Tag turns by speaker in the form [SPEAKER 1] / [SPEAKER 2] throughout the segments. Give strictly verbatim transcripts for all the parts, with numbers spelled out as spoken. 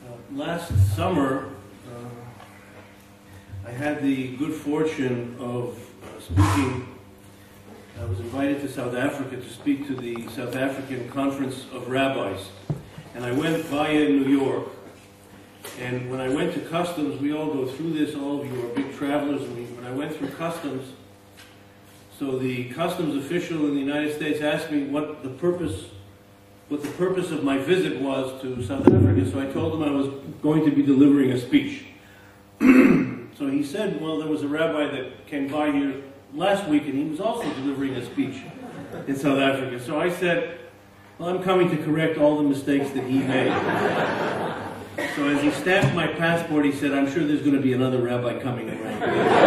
[SPEAKER 1] Uh, last summer, uh, I had the good fortune of uh, speaking. I was invited to South Africa to speak to the South African Conference of Rabbis. And I went via New York. And when I went to customs, we all go through this, all of you are big travelers. And we, when I went through customs, so the customs official in the United States asked me what the purpose what the purpose of my visit was to South Africa. So I told him I was going to be delivering a speech. So he said, well, there was a rabbi that came by here last week and he was also delivering a speech in South Africa. So I said, well, I'm coming to correct all the mistakes that he made. So as he stamped my passport, he said, I'm sure there's going to be another rabbi coming around.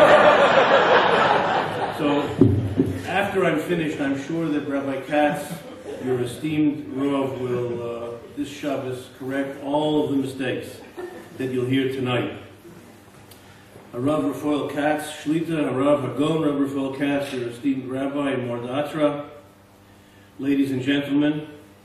[SPEAKER 1] So after I'm finished, I'm sure that Rabbi Katz, your esteemed Rav, will uh, this Shabbos correct all of the mistakes that you'll hear tonight. Rav Raphael Katz, Shlita, Rav Hagon, Rav Raphael Katz, your esteemed Rabbi in Mordatra, ladies and gentlemen,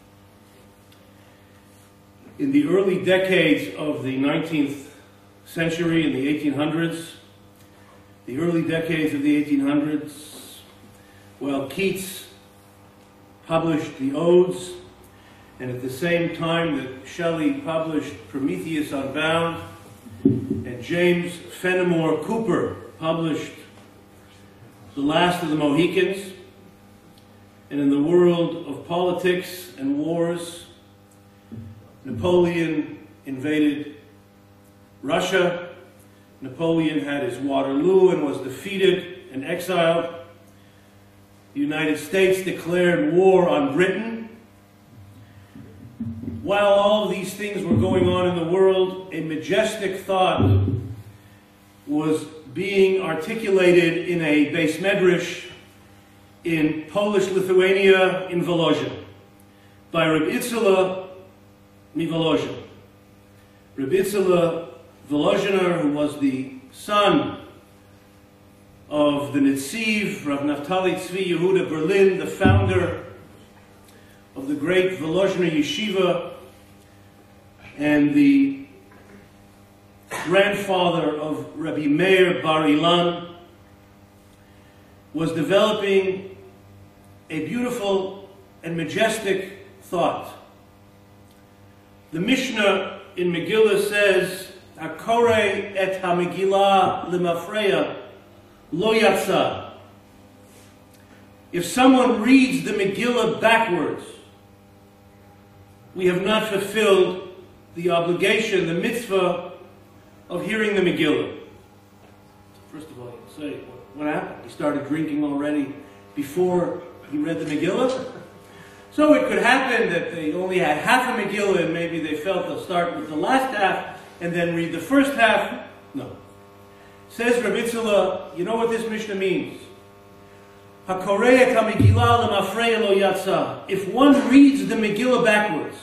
[SPEAKER 1] in the early decades of the nineteenth century, in the eighteen hundreds, the early decades of the eighteen hundreds, well, Keats published the Odes, and at the same time that Shelley published Prometheus Unbound, and James Fenimore Cooper published The Last of the Mohicans, and in the world of politics and wars, Napoleon invaded Russia. Napoleon had his Waterloo and was defeated and exiled. The United States declared war on Britain. While all of these things were going on in the world, a majestic thought was being articulated in a beis medrash in Polish Lithuania in Volozhin by Reb Itzela Mivolozhin. Reb Itzela Volozhiner, who was the son of the Netziv, Rav Naftali Tzvi Yehuda Berlin, the founder of the great Volozhiner Yeshiva, and the grandfather of Rabbi Meir Bar Ilan, was developing a beautiful and majestic thought. The Mishnah in Megillah says, Hakorei et ha-Megillah lemafreya lo yatsa. If someone reads the Megillah backwards, we have not fulfilled the obligation, the mitzvah of hearing the Megillah. First of all, you say, what happened? He started drinking already before he read the Megillah? So it could happen that they only had half a Megillah and maybe they felt they'll start with the last half and then read the first half. No. Says Reb Itzela, you know what this Mishnah means? Hakorei et ha-Megillah lemafreya lo yatsa. If one reads the Megillah backwards,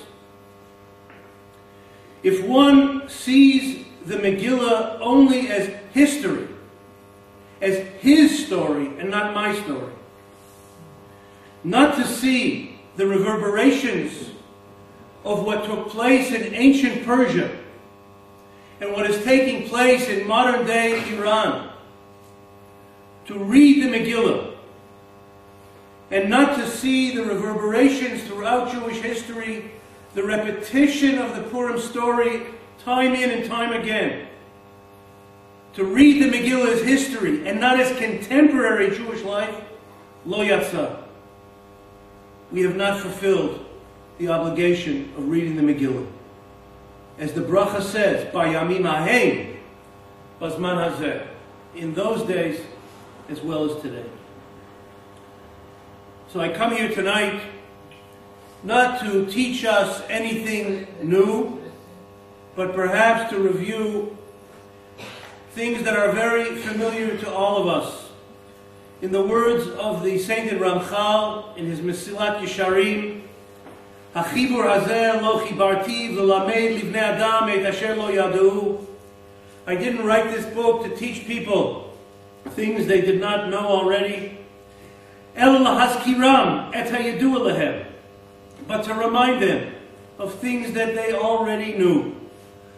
[SPEAKER 1] if one sees the Megillah only as history, as his story and not my story, not to see the reverberations of what took place in ancient Persia and what is taking place in modern day Iran, to read the Megillah and not to see the reverberations throughout Jewish history, the repetition of the Purim story time in and time again, to read the Megillah as history and not as contemporary Jewish life, lo yatsa. We have not fulfilled the obligation of reading the Megillah. As the bracha says, Bayamim hahem, bazman hazeh, in those days as well as today. So I come here tonight not to teach us anything new, but perhaps to review things that are very familiar to all of us. In the words of the sainted Ramchal in his Mesilat Yesharim, Hachibur hazeh lo chibarti v'lamed livnei adam et asher lo yadu. I didn't write this book to teach people things they did not know already. El lahaskiram et hayadu lehem, but to remind them of things that they already knew.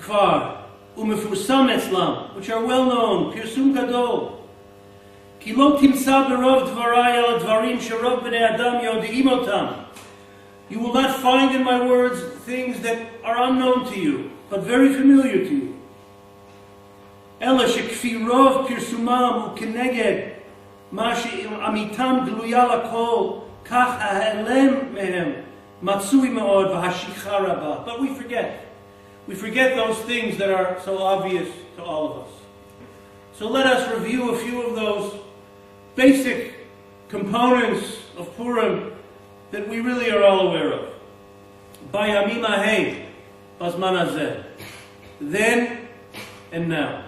[SPEAKER 1] kfar, umefusam etzlam, which are well known, pirsum gadol. Ki lo timsa berov dvarai al dvarim sherov b'nei adam yodeim otam. You will not find in my words things that are unknown to you, but very familiar to you. Ela shekfi rov pirsumam ukeneged ma she'amitam gluya lakol kach ha'elem mehem matsui me'od v'hashicha rabah. But we forget. We forget those things that are so obvious to all of us. So let us review a few of those basic components of Purim that we really are all aware of. Bayamim ha'hem, bazman hazeh. Then and now.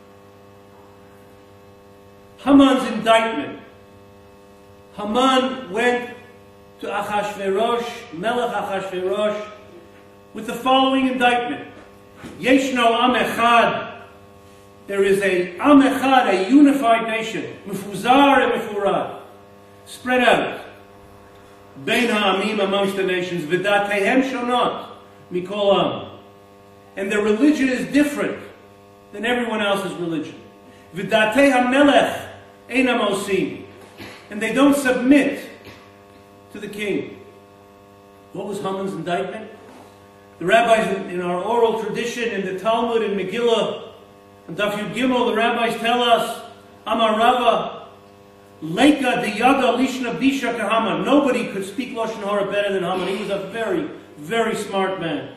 [SPEAKER 1] Haman's indictment. Haman went to Achashverosh, Melech Achashverosh, with the following indictment. Yeshno Am Echad. There is a Am Echad, a unified nation. Mefuzar and Mefurad. Spread out. Bein ha'amim, amongst the nations. V'datehem shonot mikol am. And their religion is different than everyone else's religion. V'datei ha'melech einam osim. And they don't submit to the king. What was Haman's indictment? The rabbis in our oral tradition, in the Talmud, in Megillah, and Daf Yud Gimel, the rabbis tell us, Amar Rava, Leika de Yada Lishna Bisha Haman. Nobody could speak Lashon Hara better than Haman. He was a very, very smart man.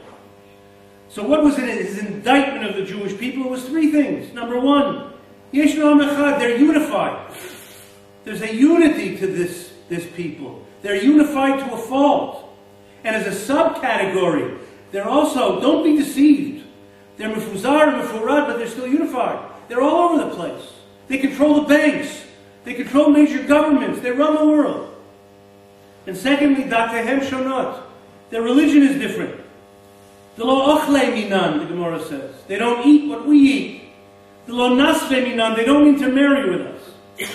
[SPEAKER 1] So what was in his indictment of the Jewish people? It was three things. Number one, Yeshno Am Echad, they're unified. There's a unity to this, this people. They're unified to a fault. And as a subcategory, they're also, don't be deceived. They're mefuzar and mefurad, but they're still unified. They're all over the place. They control the banks. They control major governments. They run the world. And secondly, datehem shonot. Their religion is different. The lo ochle minan, the Gemara says. They don't eat what we eat. The lo nasve minan, they don't intermarry with us.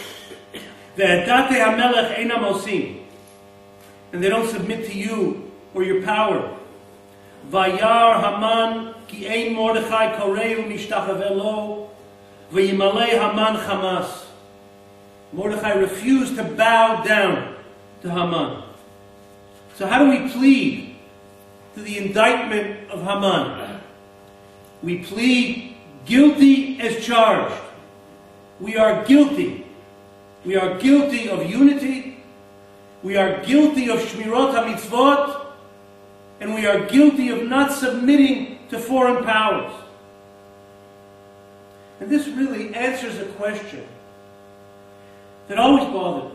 [SPEAKER 1] Ve'edate hamelech einam osim. And they don't submit to you or your power. Vayar Haman ki ein Mordechai koreu mishtachaveh lo v'yimalei Haman chamas. Mordechai refused to bow down to Haman. So how do we plead to the indictment of Haman? We plead guilty as charged. We are guilty. We are guilty of unity. We are guilty of shmirot hamitzvot. And we are guilty of not submitting to foreign powers. And this really answers a question that always bothered me.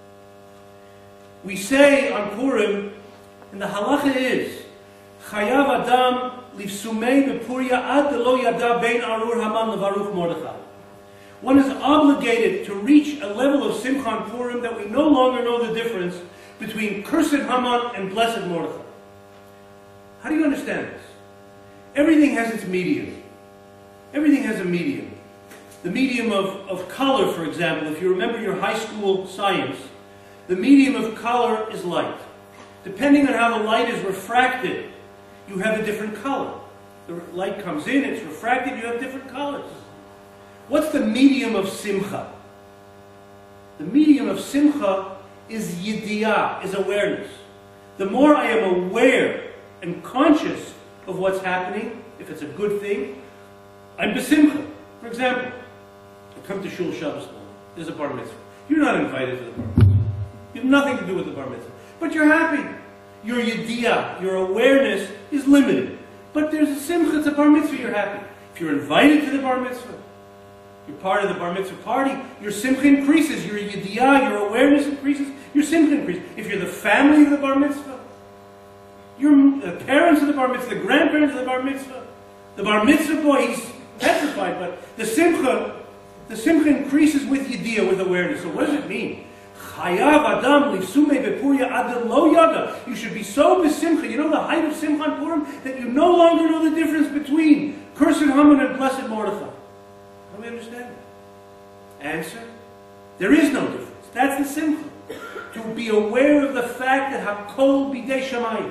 [SPEAKER 1] We say on Purim, and the halacha is, Chayav Adam livsumei bepuria ad lo yada bein arur Haman levaruch Mordechai. One is obligated to reach a level of Simcha on Purim that we no longer know the difference between cursed Haman and blessed Mordechai. How do you understand this? Everything has its medium. Everything has a medium. The medium of, of color, for example, if you remember your high school science, the medium of color is light. Depending on how the light is refracted, you have a different color. The light comes in, it's refracted, you have different colors. What's the medium of simcha? The medium of simcha is yidiyah, is awareness. The more I am aware and conscious of what's happening, if it's a good thing, I'm besimcha. For example, I come to Shul Shabbos now. There's a bar mitzvah. You're not invited to the bar mitzvah. You have nothing to do with the bar mitzvah. But you're happy. Your yediyah, your awareness is limited. But there's a simcha, it's a bar mitzvah, you're happy. If you're invited to the bar mitzvah, you're part of the bar mitzvah party, your simcha increases, your yediyah, your awareness increases, your simcha increases. If you're the family of the bar mitzvah, your the parents of the bar mitzvah, the grandparents of the bar mitzvah, the bar mitzvah boy, he's petrified, but the simcha, the simcha increases with yediyah, with awareness. So what does it mean? Chayav Adam livsumei bepuria ad lo yada. You should be so besimcha. You know the height of simcha on Purim that you no longer know the difference between cursed Haman and blessed Mordechai. How do we understand that? Answer: there is no difference. That's the simcha. To be aware of the fact that hakol bidei shamayim,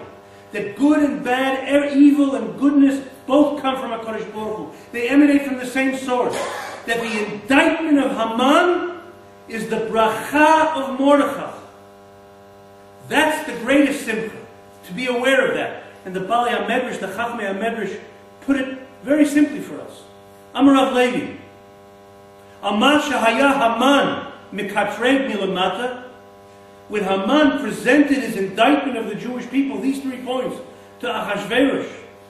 [SPEAKER 1] that good and bad, evil and goodness, both come from HaKadosh Baruch Hu. They emanate from the same source. That the indictment of Haman is the bracha of Mordechai. That's the greatest simcha, to be aware of that. And the Bali HaMedrash, the Chachmei HaMedrash, put it very simply for us. Amar Rav Levi, Amar shahaya Haman mikatreg milamata. When Haman presented his indictment of the Jewish people, these three points, to Achashverosh,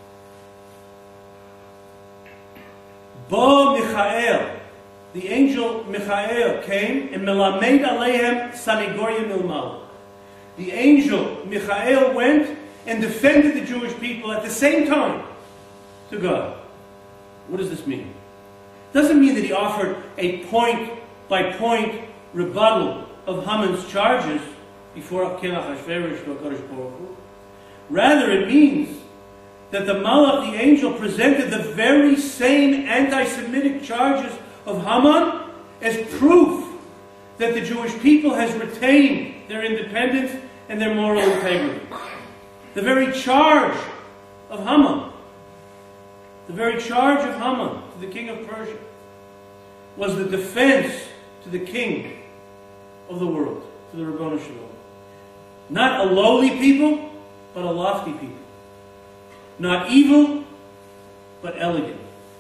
[SPEAKER 1] Bo Michael, the angel Michael came and melamed aleihem sanigoria milmal. The angel Michael went and defended the Jewish people at the same time to God. What does this mean? It doesn't mean that he offered a point-by-point rebuttal of Haman's charges before King Achashverosh to HaKadosh Baruch Hu. Rather, it means that the Malach, the angel, presented the very same anti-Semitic charges of Haman as proof that the Jewish people has retained their independence and their moral integrity. The very charge of Haman, the very charge of Haman to the king of Persia, was the defense to the king of the world, to the Ribono Shel Olam. Not a lowly people, but a lofty people. Not evil, but elegant.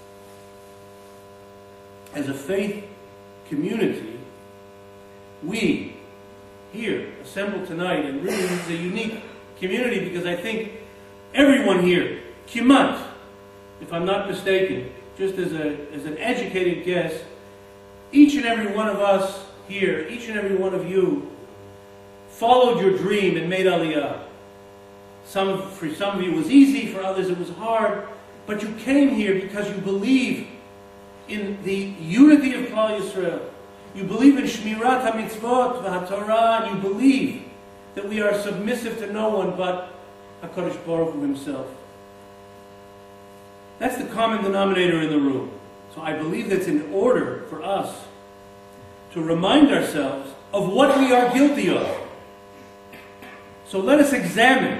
[SPEAKER 1] As a faith community, we here assembled tonight, and really this is a unique community because I think everyone here, kimat, if I'm not mistaken, just as a as an educated guess, each and every one of us here, each and every one of you, followed your dream and made Aliyah. Some, for some of you it was easy, for others it was hard, but you came here because you believe in the unity of Klal Yisrael. You believe in Shmirat HaMitzvot v'HaTorah, and you believe that we are submissive to no one but HaKadosh Baruch Hu himself. That's the common denominator in the room. So I believe that's in order for us to remind ourselves of what we are guilty of. So let us examine,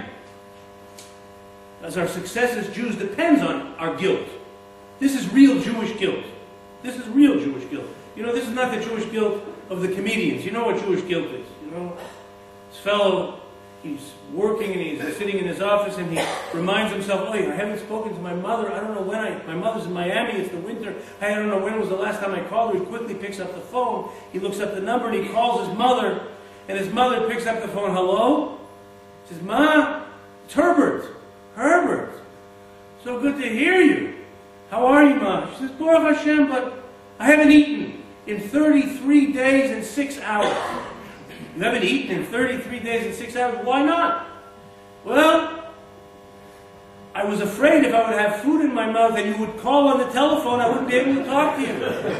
[SPEAKER 1] as our success as Jews depends on our guilt. This is real Jewish guilt. This is real Jewish guilt. You know, this is not the Jewish guilt of the comedians. You know what Jewish guilt is. You know, this fellow, he's working and he's sitting in his office and he reminds himself, oh, I haven't spoken to my mother. I don't know when I, my mother's in Miami, it's the winter. I don't know when was the last time I called her. He quickly picks up the phone. He looks up the number and he calls his mother. And his mother picks up the phone. Hello? He says, Ma, it's Herbert. Herbert. So good to hear you. How are you, Ma? She says, Baruch Hashem, but I haven't eaten in thirty-three days and six hours. You haven't eaten in thirty-three days and six hours? Why not? Well, I was afraid if I would have food in my mouth and you would call on the telephone, I wouldn't be able to talk to you.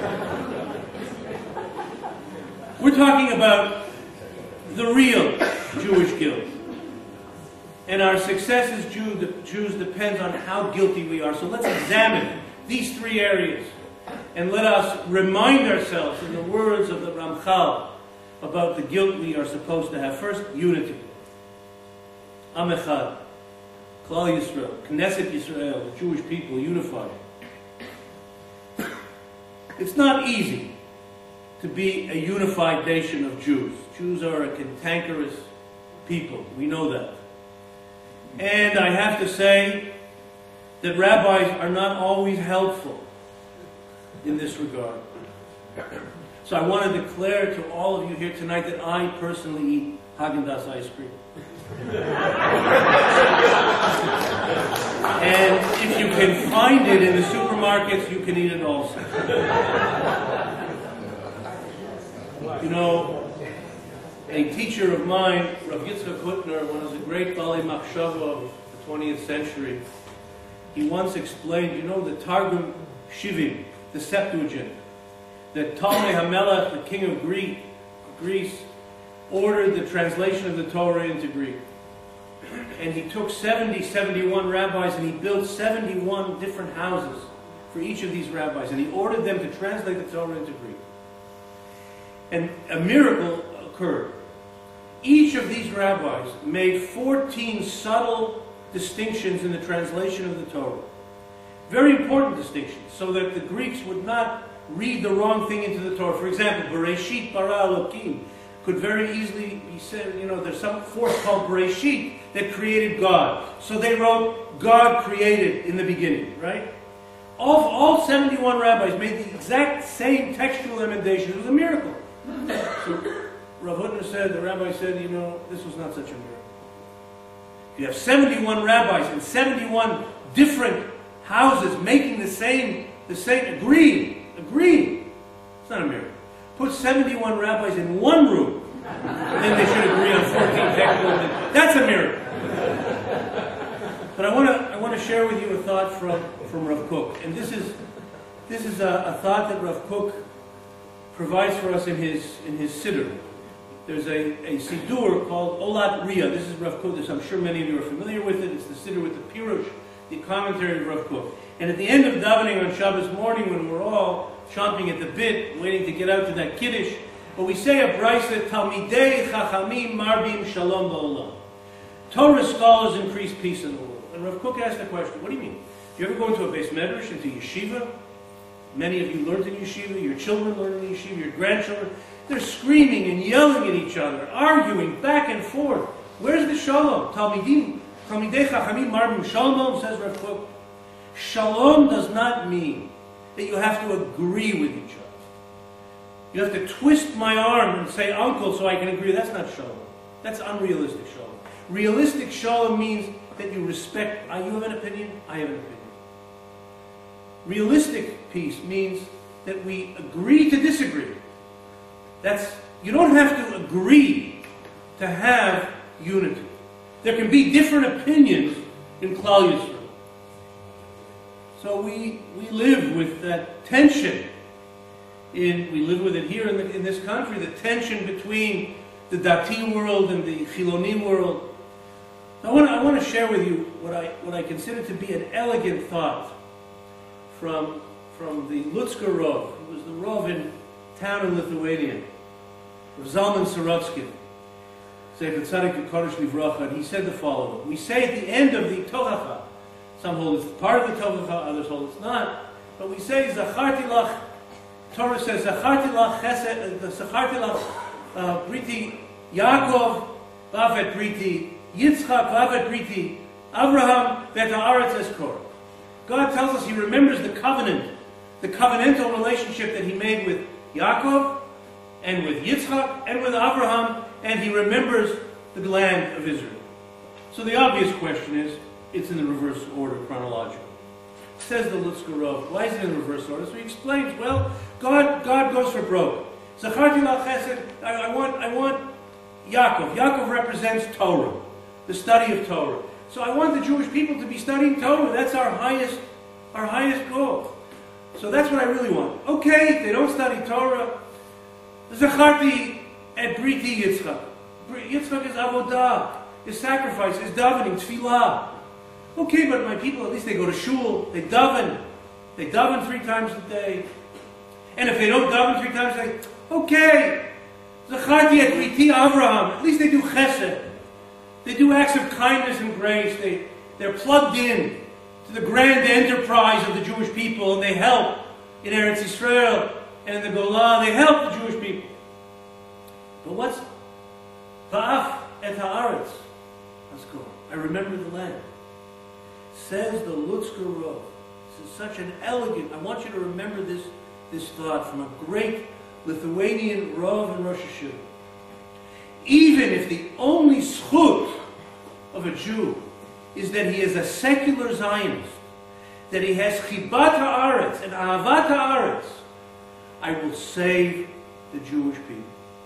[SPEAKER 1] We're talking about the real Jewish guilt. And our success as Jew, Jews depends on how guilty we are. So let's examine these three areas. And let us remind ourselves, in the words of the Ramchal, about the guilt we are supposed to have. First, unity. Am Echad. Klal Yisrael. Knesset Yisrael. The Jewish people unified. It's not easy to be a unified nation of Jews. Jews are a cantankerous people. We know that. And I have to say that rabbis are not always helpful in this regard. So I want to declare to all of you here tonight that I personally eat Haagen-Dazs ice cream. And if you can find it in the supermarkets, you can eat it also. You know, a teacher of mine, Rav Yitzchak Hutner, one of the great Bali Machshava of the twentieth century, he once explained, you know, the Targum Shivim, the Septuagint, that Ptolemy HaMelech, the king of Greek, Greece, ordered the translation of the Torah into Greek. And he took seventy, seventy-one rabbis and he built seventy-one different houses for each of these rabbis. And he ordered them to translate the Torah into Greek. And a miracle occurred. Each of these rabbis made fourteen subtle distinctions in the translation of the Torah. Very important distinctions, so that the Greeks would not read the wrong thing into the Torah. For example, Bereshit bara Elokim could very easily be said, you know, there's some force called Bereshit that created God. So they wrote, God created in the beginning, right? All, all seventy-one rabbis made the exact same textual emendation. It was a miracle. So Rav Hutner said, the rabbi said, you know, this was not such a miracle. You have seventy-one rabbis in seventy-one different houses making the same, the same, agreeing, agreeing. It's not a miracle. Put seventy-one rabbis in one room, and then they should agree on fourteen textual. That's a miracle. But I want to, I want to share with you a thought from, from Rav Kook. And this is, this is a, a thought that Rav Kook provides for us in his, in his Siddur. There's a, a Siddur called Olat Riyah. This is Rav Kook. This, I'm sure many of you are familiar with it. It's the Siddur with the Pirush, the commentary of Rav Kook. And at the end of davening on Shabbos morning, when we're all chomping at the bit, waiting to get out to that Kiddush, but we say a brisa, Talmidei Chachamim Marbim Shalom Ba'olam. Torah scholars increase peace in the world. And Rav Kook asked the question, what do you mean? Do you ever go into a beis medrash, into yeshiva? Many of you learned in yeshiva, your children learned in yeshiva, your grandchildren. They're screaming and yelling at each other, arguing back and forth. Where's the shalom? Talmidim, Talmidei Chachamim Marbim Shalom, says Rav Kook. Shalom does not mean that you have to agree with each other. You have to twist my arm and say uncle so I can agree. That's not shalom. That's unrealistic shalom. Realistic shalom means that you respect. Uh, you have an opinion, I have an opinion. Realistic peace means that we agree to disagree. That's, you don't have to agree to have unity. There can be different opinions in Klal Yisrael. So we, we live with that tension. In, we live with it here in, the, in this country, the tension between the Dati world and the Chilonim world. I want, to, I want to share with you what I, what I consider to be an elegant thought from, from the Lutzker Rov. He was the Rov in town in Lithuania, of Zalman Sorotskin. Zeichat Tzadik Kodesh Livracha, and he said the following. We say at the end of the Tochacha, some hold it's part of the Tochacha, others hold it's not, but we say Zacharti Lach, Torah says Zacharti Lach Chesed, Zacharti Lach uh, Briti Yaakov, Vavet Briti Yitzchak, Vavet Briti Abraham, Vet Haaretz Eskor. God tells us He remembers the covenant, the covenantal relationship that He made with Yaakov, and with Yitzchak, and with Abraham, and He remembers the land of Israel. So the obvious question is, it's in the reverse order, chronological. Says the Lutzker Rov, why is it in the reverse order? So he explains, well, God, God goes for broke. Zacharti Lach Chesed, I, I want, I want Yaakov. Yaakov represents Torah, the study of Torah. So I want the Jewish people to be studying Torah. That's our highest, our highest goal. So that's what I really want. Okay, if they don't study Torah, Zacharti et Briti Yitzchak. Yitzchak is avodah, is sacrifice, is davening, tefillah. Okay, but my people, at least they go to shul, they daven. They daven three times a day. And if they don't daven three times a day, okay, Zacharti et Briti Avraham, at least they do chesed. They do acts of kindness and grace. They, they're plugged in to the grand enterprise of the Jewish people, and they help in Eretz Yisrael and in the Golan. They help the Jewish people. But what's Va'af et haaretz? Let's go. I remember the land. Says the Lutzker Rov. This is such an elegant, I want you to remember this, this thought from a great Lithuanian Rov and Rosh Hashanah. Even if the only schut of a Jew is that he is a secular Zionist, that he has chibat haaretz and ahavat haaretz, I will save the Jewish people.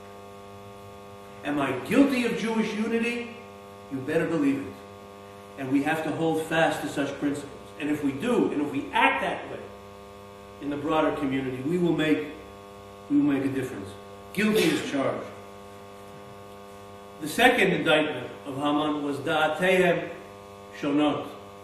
[SPEAKER 1] Am I guilty of Jewish unity? You better believe it. And we have to hold fast to such principles. And if we do, and if we act that way in the broader community, we will make, we will make a difference. Guilty as charged. The second indictment of Haman was da'atehem shonot.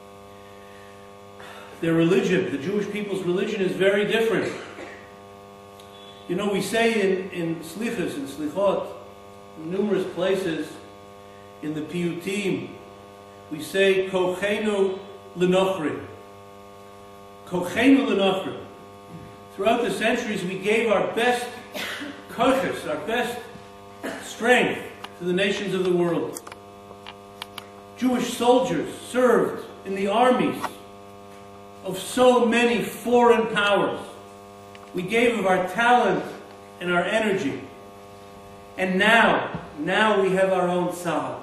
[SPEAKER 1] Their religion, the Jewish people's religion, is very different. You know, we say in, in Slichos and Slichot, numerous places in the Piyutim, we say, Kochenu l'nochri. Kochenu l'nochri. Throughout the centuries, we gave our best kochus, our best strength to the nations of the world. Jewish soldiers served in the armies of so many foreign powers. We gave of our talent and our energy. And now, now we have our own Tzahal.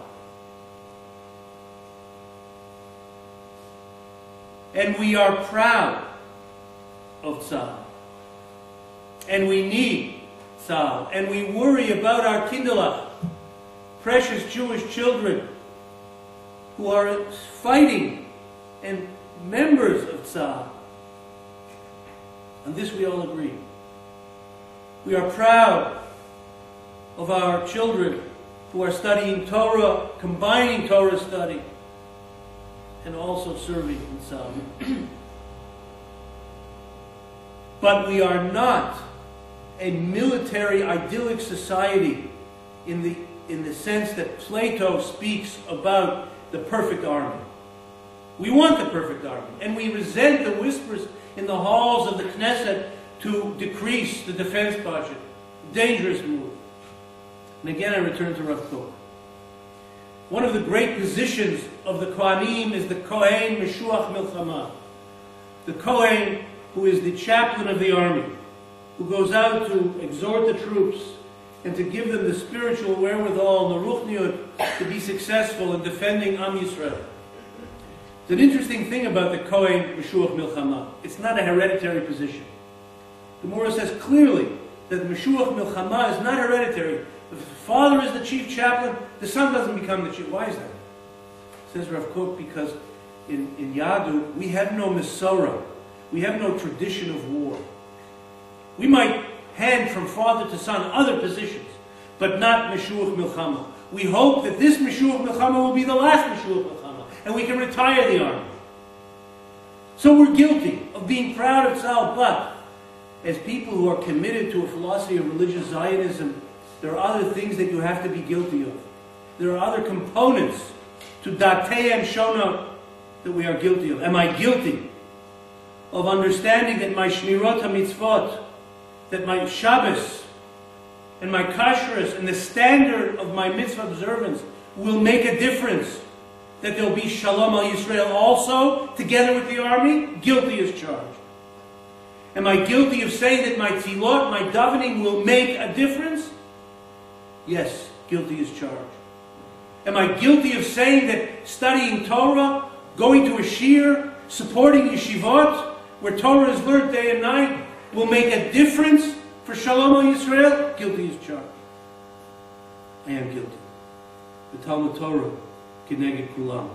[SPEAKER 1] And we are proud of Tzahal. And we need Tzahal. And we worry about our Kindlech, precious Jewish children who are fighting and members of Tzahal. On this we all agree. We are proud of our children who are studying Torah, combining Torah study, and also serving in Tzahal. But we are not a military idyllic society in the, in the sense that Plato speaks about the perfect army. We want the perfect army, and we resent the whispers in the halls of the Knesset to decrease the defense budget. Dangerous move. And again I return to Rav Kook. One of the great positions of the Kohanim is the Kohen Meshuach Milchama. The Kohen who is the chaplain of the army, who goes out to exhort the troops and to give them the spiritual wherewithal and the ruchniut to be successful in defending Am Yisrael. It's an interesting thing about the Kohen Meshuach Milchama. It's not a hereditary position. The Gemara says clearly that the Meshuach Milchama is not hereditary. If the father is the chief chaplain, the son doesn't become the chief. Why is that? Says Rav Kook, because in, in Yadu, we have no Mesorah. We have no tradition of war. We might hand from father to son other positions, but not Meshuach Milchama. We hope that this Meshuach Milchama will be the last Meshuach Milchama, and we can retire the army. So we're guilty of being proud of Tzahal, but as people who are committed to a philosophy of religious Zionism, there are other things that you have to be guilty of. There are other components to Datei and Shonot that we are guilty of. Am I guilty of understanding that my Shmirot HaMitzvot, that my Shabbos and my Kashrus and the standard of my mitzvah observance will make a difference? That there will be Shalom al Yisrael also, together with the army? Guilty as charged. Am I guilty of saying that my Tefillot, my davening will make a difference? Yes, guilty as charged. Am I guilty of saying that studying Torah, going to a shir, supporting yeshivot, where Torah is learned day and night, will make a difference for Shalom al Yisrael? Guilty as charged. I am guilty. The Talmud Torah, Kineged Kulam.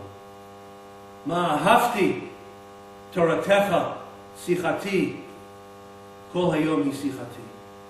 [SPEAKER 1] Ma ahavti Toratecha sichati, kol hayom hi sichati.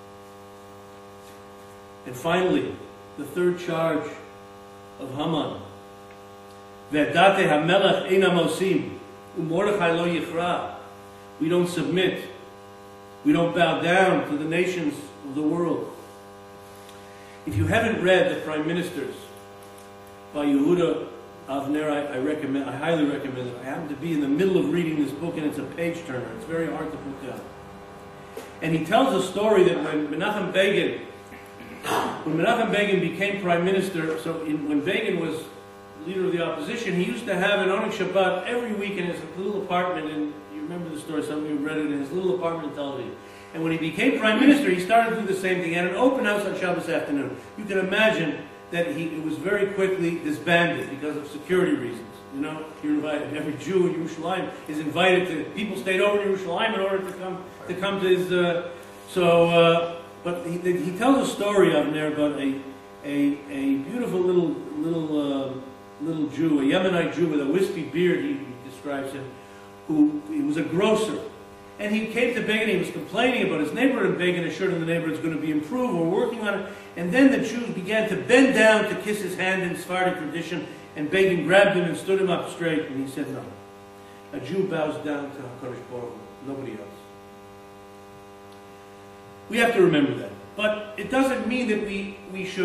[SPEAKER 1] And finally, the third charge of Haman. Ve'date hamelech ein amosim, u'mordechai lo yichra. We don't submit. We don't bow down to the nations of the world. If you haven't read The Prime Ministers by Yehuda Avner, I, I recommend. I highly recommend it. I happen to be in the middle of reading this book, and it's a page turner. It's very hard to put down. And he tells a story that when Menachem Begin, when Menachem Begin became prime minister, so in, when Begin was leader of the opposition, he used to have an Oneg Shabbat every week in his little apartment in. Remember the story, some of you read it, in his little apartment in Tel Aviv. And when he became prime minister, he started to do the same thing. He had an open house on Shabbos afternoon. You can imagine that he it was very quickly disbanded because of security reasons. You know, you're invited. Every Jew in Yerushalayim is invited to. People stayed over in Yerushalayim in order to come to come to his. Uh, so, uh, but he, he tells a story of there about a a a beautiful little little uh, little Jew, a Yemenite Jew with a wispy beard. He, he describes him. Who he was a grocer, and he came to Begin. He was complaining about his neighbor, and Begin assured him the neighbor is going to be improved. We're working on it. And then the Jews began to bend down to kiss his hand in Sephardic tradition, and Begin grabbed him and stood him up straight, and he said, "No, a Jew bows down to HaKadosh Baruch Hu, nobody else." We have to remember that, but it doesn't mean that we we should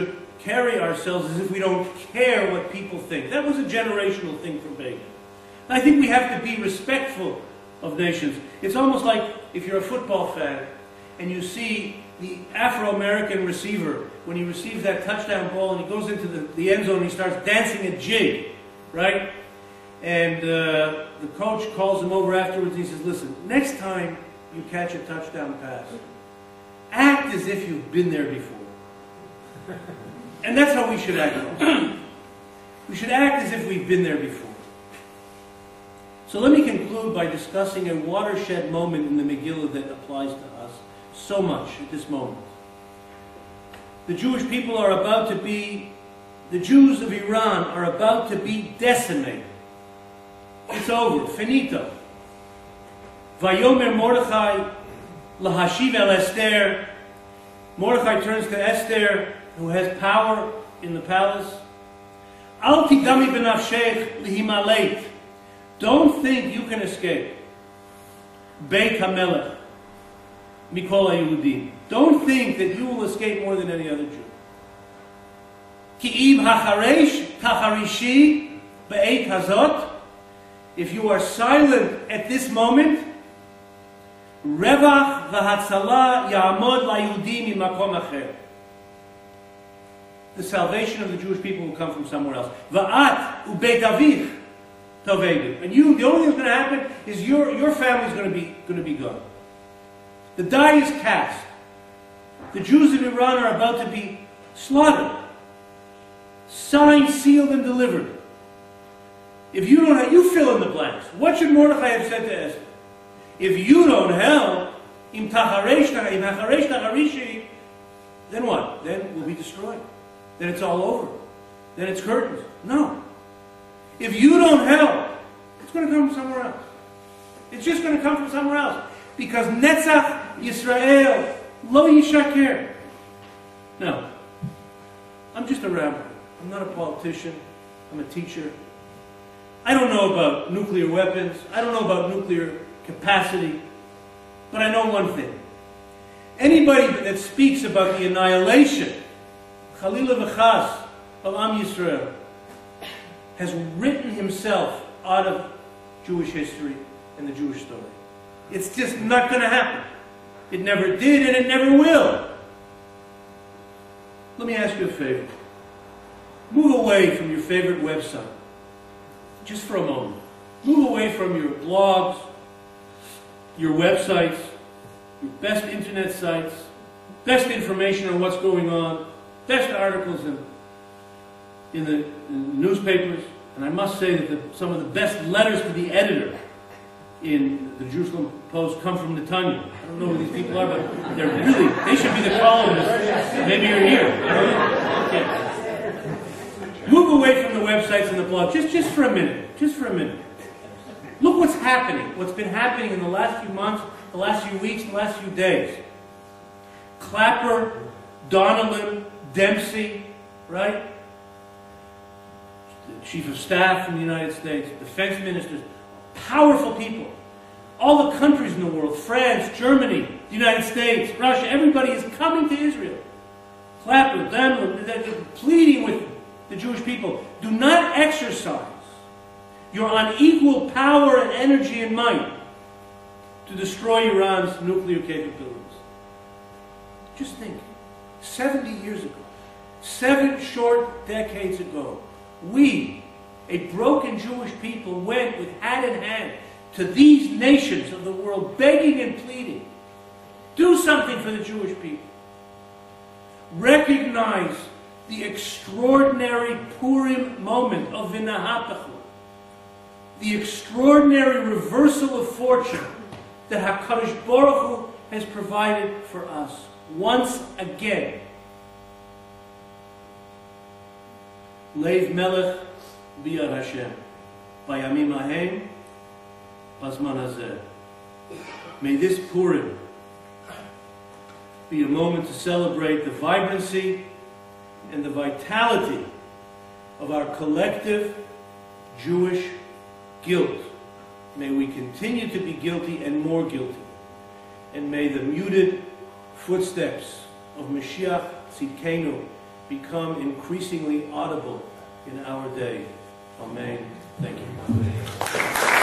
[SPEAKER 1] carry ourselves as if we don't care what people think. That was a generational thing from Begin. I think we have to be respectful of nations. It's almost like if you're a football fan and you see the Afro-American receiver, when he receives that touchdown ball and he goes into the, the end zone and he starts dancing a jig, right? And uh, the coach calls him over afterwards and he says, listen, next time you catch a touchdown pass, act as if you've been there before. And that's how we should act. We should act as if we've been there before. So let me conclude by discussing a watershed moment in the Megillah that applies to us so much at this moment. The Jewish people are about to be, the Jews of Iran are about to be decimated. It's over, finito. Vayomer Mordechai lahashiv el Esther. Mordechai turns to Esther, who has power in the palace. Al tidami b'nafshech lihimaleit. Don't think you can escape. Beit HaMelech mikol haYehudim. Don't think that you will escape more than any other Jew. Ki im hacharesh tacharishi be'eit hazot. If you are silent at this moment, revach v'hatzalah ya'amod laYehudim mimakom acher. The salvation of the Jewish people will come from somewhere else. Va'at u'beit avich tavedu. And you, the only thing that's going to happen is your, your family's going to be going to be gone. The die is cast. The Jews of Iran are about to be slaughtered. Signed, sealed, and delivered. If you don't have, you fill in the blanks. What should Mordechai have said to Esther? If you don't help, im tacharesh im hacharesh tacharishi, then what? Then we'll be destroyed. Then it's all over. Then it's curtains. No. If you don't help, it's going to come from somewhere else. It's just going to come from somewhere else. Because Netzach Yisrael lo yishaker. No. I'm just a rabbi. I'm not a politician. I'm a teacher. I don't know about nuclear weapons. I don't know about nuclear capacity. But I know one thing. Anybody that speaks about the annihilation, Chalila v'chas, of Am Yisrael, has written himself out of Jewish history and the Jewish story. It's just not going to happen. It never did and it never will. Let me ask you a favor. Move away from your favorite website. Just for a moment. Move away from your blogs, your websites, your best internet sites, best information on what's going on, best articles in, in, the, in the newspapers. And I must say that the, some of the best letters to the editor in the Jerusalem Post come from Netanya. I don't know who these people are, but they're really, they should be the columnists. Maybe you're here. I don't know. Okay. Move away from the websites and the blogs, just, just for a minute. Just for a minute. Look what's happening, what's been happening in the last few months, the last few weeks, the last few days. Clapper, Donnellan, Dempsey, right? The Chief of Staff from the United States, defense ministers, powerful people. All the countries in the world, France, Germany, the United States, Russia, everybody is coming to Israel. Clapper, Donnellan, they're pleading with the Jewish people. Do not exercise your unequal power and energy and might to destroy Iran's nuclear capabilities. Just think, seventy years ago, seven short decades ago, we, a broken Jewish people, went with hand in hand to these nations of the world, begging and pleading, do something for the Jewish people. Recognize the extraordinary Purim moment of V'nahapachu, the extraordinary reversal of fortune that HaKadosh Baruch Hu has provided for us once again. Leiv Melech biyad Hashem, bayamim hahem, bazman hazeh. May this Purim be a moment to celebrate the vibrancy and the vitality of our collective Jewish guilt. May we continue to be guilty and more guilty. And may the muted footsteps of Mashiach Tzidkenu become increasingly audible in our day. Amen. Thank you.